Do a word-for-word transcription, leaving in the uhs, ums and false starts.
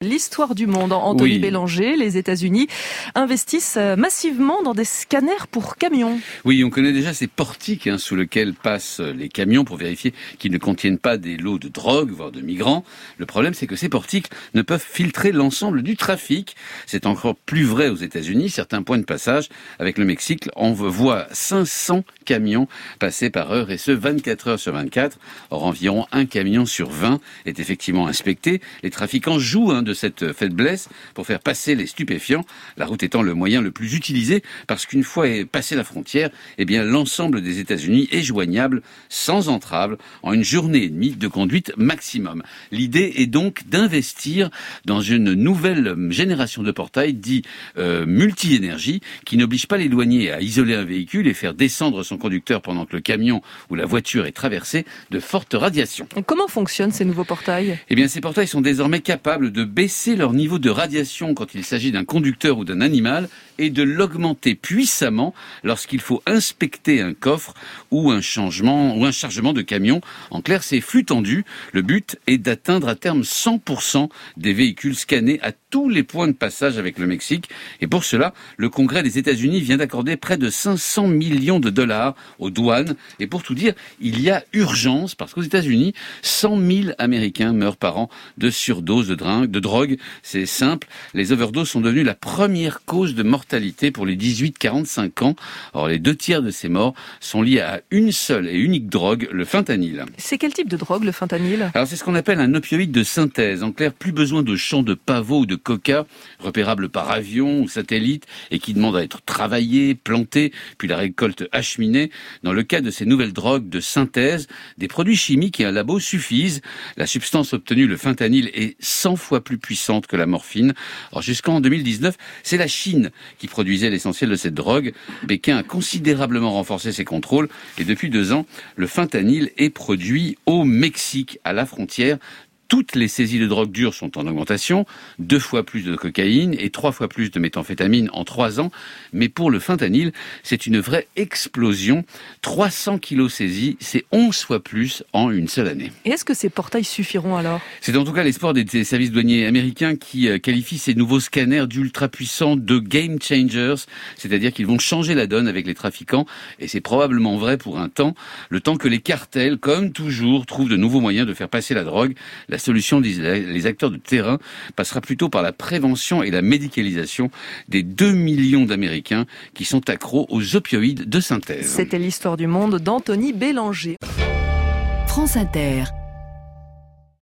L'histoire du monde, Anthony Oui. Bélanger, les États-Unis investissent massivement dans des scanners pour camions. Oui, on connaît déjà ces portiques hein, sous lesquels passent les camions pour vérifier qu'ils ne contiennent pas des lots de drogue, voire de migrants. Le problème, c'est que ces portiques ne peuvent filtrer l'ensemble du trafic. C'est encore plus vrai aux États-Unis. Certains points de passage avec le Mexique, on voit cinq cents camions passer par heure, et ce, vingt-quatre heures sur vingt-quatre. Or, environ un camion sur vingt est effectivement inspecté. Les trafiquants jouent hein, de de cette faiblesse pour faire passer les stupéfiants, la route étant le moyen le plus utilisé parce qu'une fois passé la frontière, eh bien l'ensemble des États-Unis est joignable sans entrave en une journée et demie de conduite maximum. L'idée est donc d'investir dans une nouvelle génération de portails dits euh, multi-énergie qui n'oblige pas les douaniers à isoler un véhicule et faire descendre son conducteur pendant que le camion ou la voiture est traversé de fortes radiations. Et comment fonctionnent ces nouveaux portails ? Eh bien, ces portails sont désormais capables de baisser leur niveau de radiation quand il s'agit d'un conducteur ou d'un animal et de l'augmenter puissamment lorsqu'il faut inspecter un coffre ou un changement ou un chargement de camion. En clair, c'est flux tendu. Le but est d'atteindre à terme cent pour cent des véhicules scannés à tous les points de passage avec le Mexique. Et pour cela, le Congrès des États-Unis vient d'accorder près de cinq cents millions de dollars aux douanes. Et pour tout dire, il y a urgence parce qu'aux États-Unis, cent mille Américains meurent par an de surdose de drogue. De drogue. C'est simple, les overdoses sont devenues la première cause de mortalité pour les dix-huit à quarante-cinq ans. Or, les deux tiers de ces morts sont liés à une seule et unique drogue, le fentanyl. C'est quel type de drogue, le fentanyl ? Alors, c'est ce qu'on appelle un opioïde de synthèse. En clair, plus besoin de champs de pavot ou de coca, repérables par avion ou satellite, et qui demandent à être travaillés, plantés, puis la récolte acheminée. Dans le cas de ces nouvelles drogues de synthèse, des produits chimiques et un labo suffisent. La substance obtenue, le fentanyl, est cent fois plus puissante que la morphine. Alors, jusqu'en deux mille dix-neuf, c'est la Chine qui produisait l'essentiel de cette drogue. Pékin a considérablement renforcé ses contrôles et depuis deux ans, le fentanyl est produit au Mexique, à la frontière. Toutes les saisies de drogue dure sont en augmentation, deux fois plus de cocaïne et trois fois plus de méthamphétamine en trois ans. Mais pour le fentanyl, c'est une vraie explosion. trois cents kilos saisis, c'est onze fois plus en une seule année. Et est-ce que ces portails suffiront alors ? C'est en tout cas l'espoir des services douaniers américains qui qualifient ces nouveaux scanners d'ultra puissants de game changers, c'est-à-dire qu'ils vont changer la donne avec les trafiquants. Et c'est probablement vrai pour un temps, le temps que les cartels, comme toujours, trouvent de nouveaux moyens de faire passer la drogue. La solution, disent les acteurs de terrain, passera plutôt par la prévention et la médicalisation des deux millions d'Américains qui sont accros aux opioïdes de synthèse. C'était l'histoire du monde d'Anthony Bélanger. France Inter.